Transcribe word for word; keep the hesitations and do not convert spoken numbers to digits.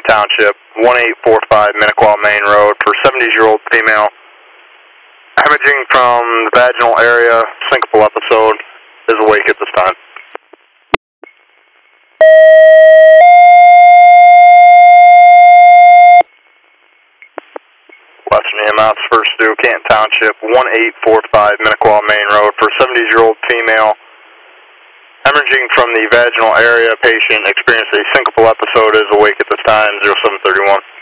Township, one eight four five Minnequaw Main Road for seventy-year-old female. Hemorrhaging from the vaginal area, syncopal episode, is awake at this time. Western E M S, first due, Canton Township, one eight four five Minnequaw Main Road for seventy-year-old female. Hemorrhaging from the vaginal area, patient experienced a syncopal episode, is awake at this time, zero seven thirty-one.